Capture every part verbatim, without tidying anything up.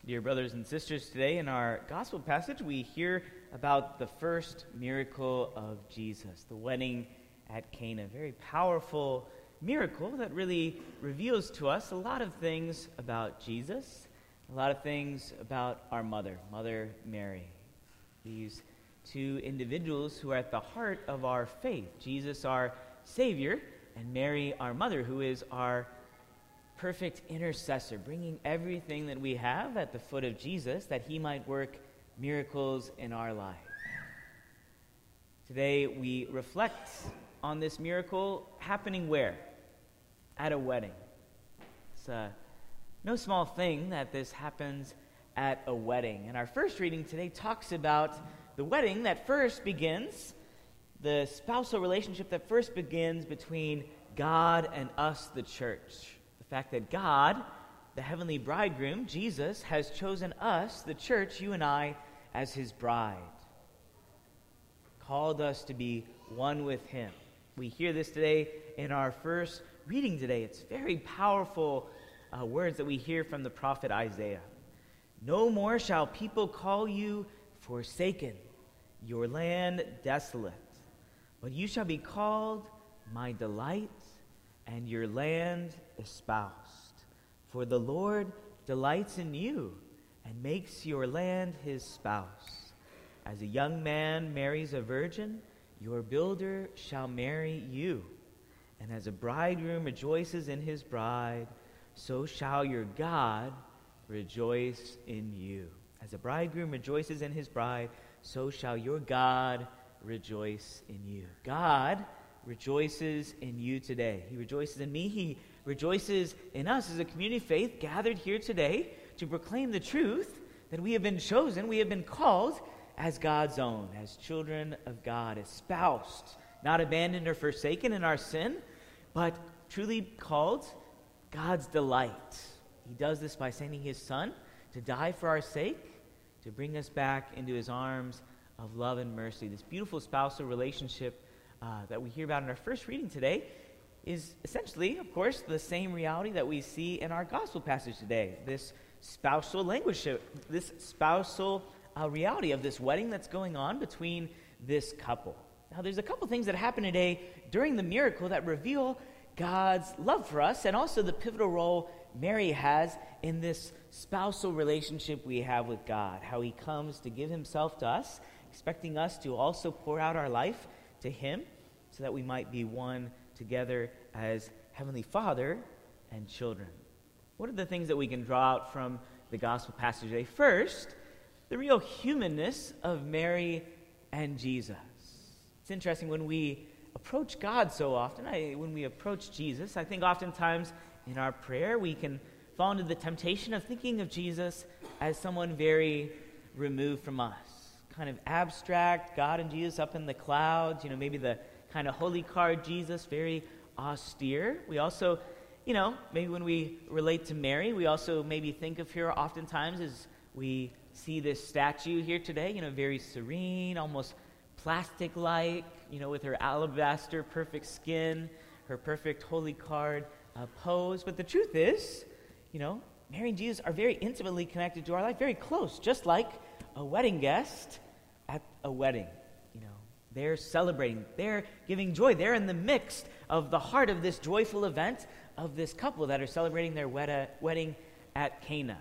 Dear brothers and sisters, today in our gospel passage we hear about the first miracle of Jesus, the wedding at Cana. A very powerful miracle that really reveals to us a lot of things about Jesus, a lot of things about our mother, Mother Mary. These two individuals who are at the heart of our faith, Jesus our Savior and Mary our mother, who is our perfect intercessor, bringing everything that we have at the foot of Jesus that he might work miracles in our life. Today we reflect on this miracle happening where? At a wedding. It's uh, no small thing that this happens at a wedding. And our first reading today talks about the wedding that first begins, the spousal relationship that first begins between God and us, the church. The fact that God, the heavenly bridegroom, Jesus, has chosen us, the church, you and I, as his bride. Called us to be one with him. We hear this today in our first reading today. It's very powerful uh, words that we hear from the prophet Isaiah. No more shall people call you forsaken, your land desolate, but you shall be called my delight, and your land espoused. For the Lord delights in you and makes your land his spouse. As a young man marries a virgin, your builder shall marry you. And as a bridegroom rejoices in his bride, so shall your God rejoice in you. As a bridegroom rejoices in his bride, so shall your God rejoice in you. God rejoices in you today. He rejoices in me. He rejoices in us as a community of faith gathered here today to proclaim the truth that we have been chosen, we have been called as God's own, as children of God, espoused, not abandoned or forsaken in our sin, but truly called God's delight. He does this by sending his Son to die for our sake, to bring us back into his arms of love and mercy. This beautiful spousal relationship Uh, that we hear about in our first reading today is essentially, of course, the same reality that we see in our gospel passage today. This spousal language, this spousal uh, reality of this wedding that's going on between this couple. Now, there's a couple things that happen today during the miracle that reveal God's love for us and also the pivotal role Mary has in this spousal relationship we have with God, how he comes to give himself to us, expecting us to also pour out our life to him so that we might be one together as Heavenly Father and children. What are the things that we can draw out from the gospel passage today? First, the real humanness of Mary and Jesus. It's interesting when we approach God so often, I, when we approach Jesus, I think oftentimes in our prayer we can fall into the temptation of thinking of Jesus as someone very removed from us. Kind of abstract, God and Jesus up in the clouds, you know, maybe the kind of holy card Jesus, very austere. We also, you know, maybe when we relate to Mary, we also maybe think of her oftentimes as we see this statue here today, you know, very serene, almost plastic-like, you know, with her alabaster perfect skin, her perfect holy card uh, pose. But the truth is, you know, Mary and Jesus are very intimately connected to our life, very close, just like a wedding guest at a wedding. You know, they're celebrating, they're giving joy, they're in the midst of the heart of this joyful event of this couple that are celebrating their wed- wedding at Cana.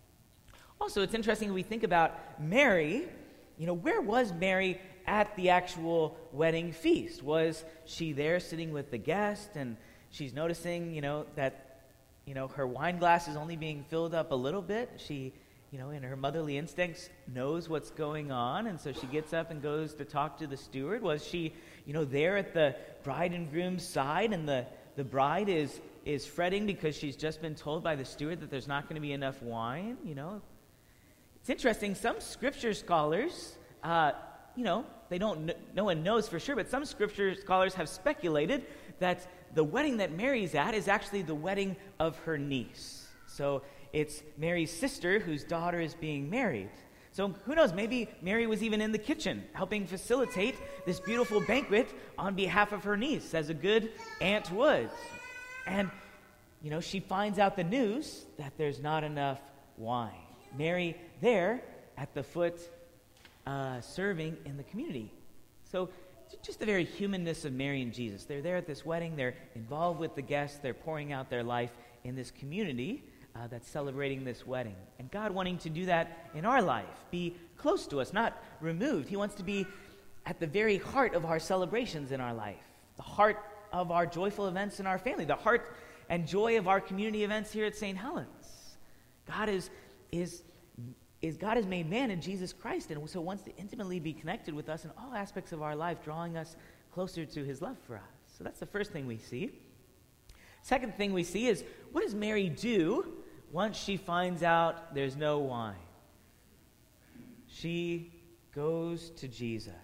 Also, it's interesting when we think about Mary, you know, where was Mary at the actual wedding feast? Was she there sitting with the guest and she's noticing, you know, that, you know, her wine glass is only being filled up a little bit? She you know, in her motherly instincts, knows what's going on, and so she gets up and goes to talk to the steward. Was she, you know, there at the bride and groom's side, and the, the bride is is fretting because she's just been told by the steward that there's not going to be enough wine, you know? It's interesting, some scripture scholars, uh, you know, they don't, kn- no one knows for sure, but some scripture scholars have speculated that the wedding that Mary's at is actually the wedding of her niece. So it's Mary's sister whose daughter is being married. So who knows, maybe Mary was even in the kitchen helping facilitate this beautiful banquet on behalf of her niece, as a good aunt would. And, you know, she finds out the news that there's not enough wine. Mary there at the foot uh, serving in the community. So just the very humanness of Mary and Jesus. They're there at this wedding. They're involved with the guests. They're pouring out their life in this community uh, that's celebrating this wedding. And God wanting to do that in our life, be close to us, not removed. He wants to be at the very heart of our celebrations in our life, the heart of our joyful events in our family, the heart and joy of our community events here at Saint Helens. God is, is, is God is made man in Jesus Christ, and so wants to intimately be connected with us in all aspects of our life, drawing us closer to his love for us. So that's the first thing we see. Second thing we see is, what does Mary do once she finds out there's no wine? She goes to Jesus.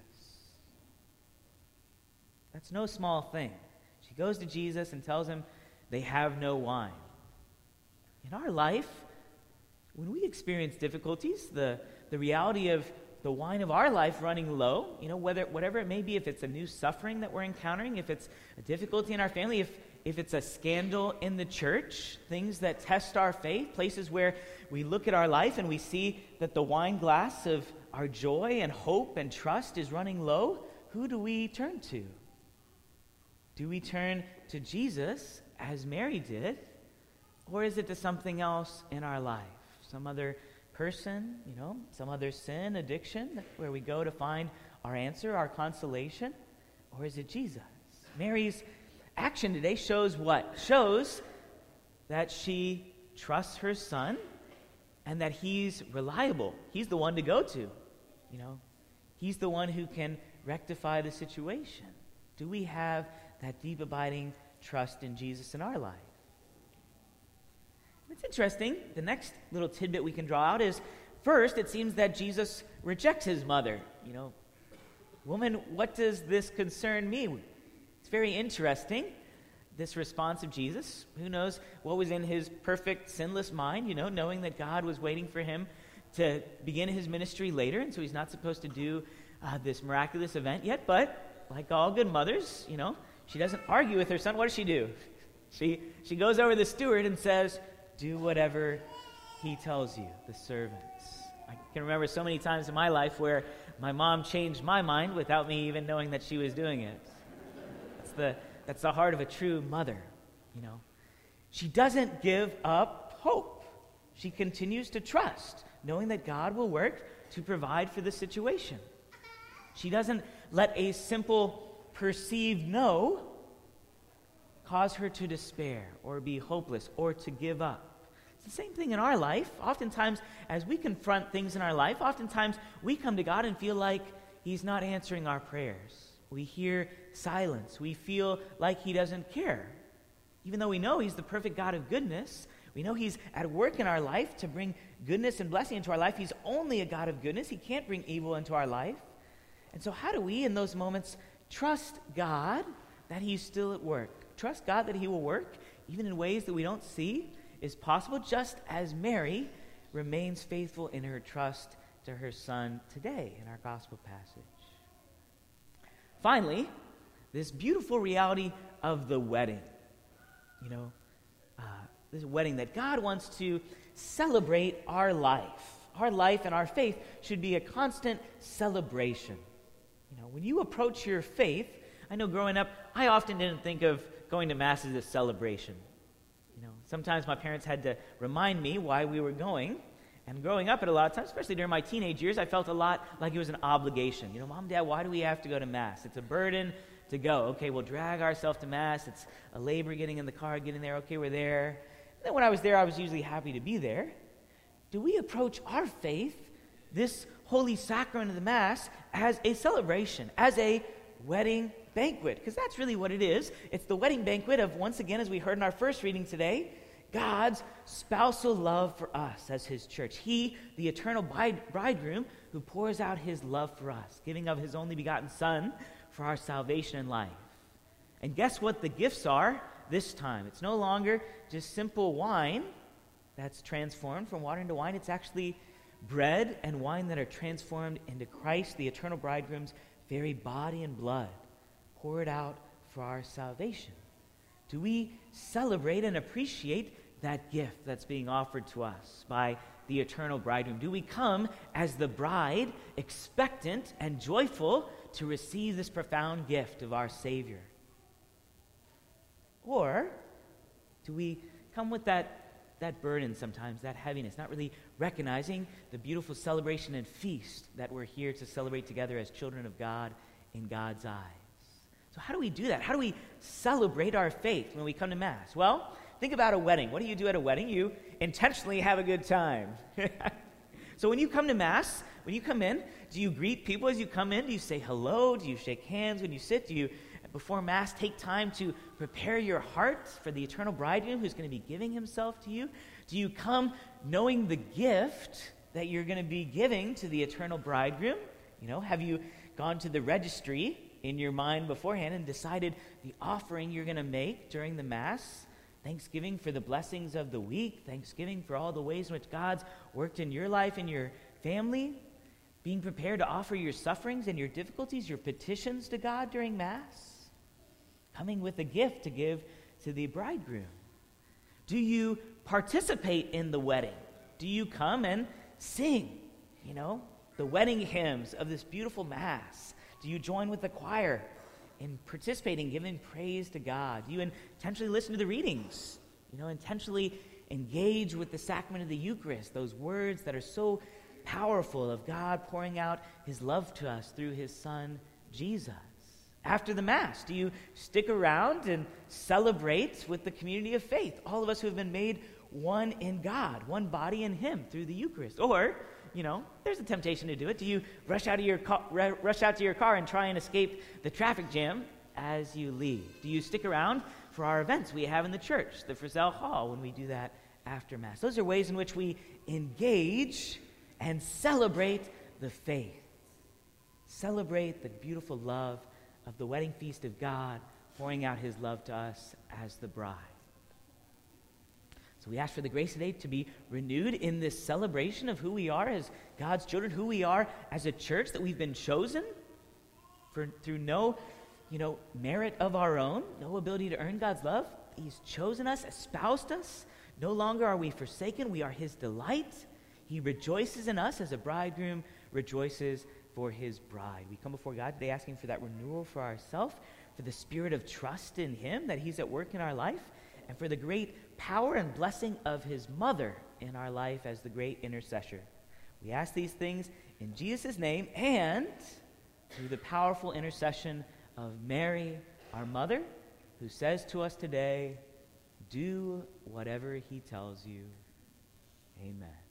That's no small thing. She goes to Jesus and tells him they have no wine. In our life, when we experience difficulties, the, the reality of the wine of our life running low, you know, whether whatever it may be, if it's a new suffering that we're encountering, if it's a difficulty in our family, if, if it's a scandal in the church, things that test our faith, places where we look at our life and we see that the wine glass of our joy and hope and trust is running low, who do we turn to? Do we turn to Jesus, as Mary did, or is it to something else in our life? Some other person, you know, some other sin, addiction, where we go to find our answer, our consolation? Or is it Jesus? Mary's action today shows what? Shows that she trusts her son and that he's reliable. He's the one to go to, you know. He's the one who can rectify the situation. Do we have that deep, abiding trust in Jesus in our life? It's interesting. The next little tidbit we can draw out is, first, it seems that Jesus rejects his mother. You know, woman, what does this concern me? It's very interesting, this response of Jesus. Who knows what was in his perfect, sinless mind, you know, knowing that God was waiting for him to begin his ministry later, and so he's not supposed to do uh, this miraculous event yet. But like all good mothers, you know, she doesn't argue with her son. What does she do? She, she goes over to the steward and says, do whatever he tells you, the servants. I can remember so many times in my life where my mom changed my mind without me even knowing that she was doing it. That's the, that's the heart of a true mother, you know. She doesn't give up hope. She continues to trust, knowing that God will work to provide for the situation. She doesn't let a simple perceived no cause her to despair or be hopeless or to give up. It's the same thing in our life. Oftentimes, as we confront things in our life, oftentimes we come to God and feel like he's not answering our prayers. We hear silence. We feel like he doesn't care. Even though we know he's the perfect God of goodness, we know he's at work in our life to bring goodness and blessing into our life. He's only a God of goodness. He can't bring evil into our life. And so how do we, in those moments, trust God that he's still at work? Trust God that he will work, even in ways that we don't see is possible, just as Mary remains faithful in her trust to her son today in our gospel passage. Finally, this beautiful reality of the wedding. You know, uh, this wedding that God wants to celebrate our life. Our life and our faith should be a constant celebration. You know, when you approach your faith, I know growing up, I often didn't think of going to Mass as a celebration. You know, sometimes my parents had to remind me why we were going. And growing up at a lot of times, especially during my teenage years, I felt a lot like it was an obligation. You know, Mom, Dad, why do we have to go to Mass? It's a burden to go. Okay, we'll drag ourselves to Mass. It's a labor getting in the car, getting there. Okay, we're there. And then when I was there, I was usually happy to be there. Do we approach our faith, this holy sacrament of the Mass, as a celebration, as a wedding banquet? Because that's really what it is. It's the wedding banquet of, once again, as we heard in our first reading today, God's spousal love for us as his church. He, the eternal bridegroom, who pours out his love for us, giving of his only begotten Son for our salvation and life. And guess what the gifts are this time? It's no longer just simple wine that's transformed from water into wine. It's actually bread and wine that are transformed into Christ, the eternal bridegroom's very body and blood, poured out for our salvation. Do we celebrate and appreciate that gift that's being offered to us by the eternal bridegroom? Do we come as the bride, expectant and joyful to receive this profound gift of our Savior? Or do we come with that, that burden sometimes, that heaviness, not really recognizing the beautiful celebration and feast that we're here to celebrate together as children of God in God's eyes? So how do we do that? How do we celebrate our faith when we come to Mass? Well, think about a wedding. What do you do at a wedding? You intentionally have a good time. So when you come to Mass, when you come in, do you greet people as you come in? Do you say hello? Do you shake hands when you sit? Do you, before Mass, take time to prepare your heart for the eternal bridegroom who's going to be giving himself to you? Do you come knowing the gift that you're going to be giving to the eternal bridegroom? You know, have you gone to the registry in your mind beforehand and decided the offering you're going to make during the Mass? Thanksgiving for the blessings of the week, thanksgiving for all the ways in which God's worked in your life and your family, being prepared to offer your sufferings and your difficulties, your petitions to God during Mass, coming with a gift to give to the bridegroom. Do you participate in the wedding? Do you come and sing, you know, the wedding hymns of this beautiful Mass? Do you join with the choir in participating, giving praise to God? Do you intentionally listen to the readings? You know, intentionally engage with the sacrament of the Eucharist, those words that are so powerful of God pouring out his love to us through his Son, Jesus. After the Mass, do you stick around and celebrate with the community of faith, all of us who have been made one in God, one body in him through the Eucharist? Or, you know, there's a temptation to do it. Do you rush out of your car, rush out to your car and try and escape the traffic jam as you leave? Do you stick around for our events we have in the church, the Frizzell Hall, when we do that after Mass? Those are ways in which we engage and celebrate the faith. Celebrate the beautiful love of the wedding feast of God, pouring out his love to us as the bride. So we ask for the grace today to be renewed in this celebration of who we are as God's children, who we are as a church, that we've been chosen for through no, you know, merit of our own, no ability to earn God's love. He's chosen us, espoused us. No longer are we forsaken. We are his delight. He rejoices in us as a bridegroom rejoices for his bride. We come before God today asking for that renewal for ourselves, for the spirit of trust in him, that he's at work in our life, and for the great power and blessing of his mother in our life as the great intercessor. We ask these things in Jesus' name and through the powerful intercession of Mary, our mother, who says to us today, do whatever he tells you. Amen.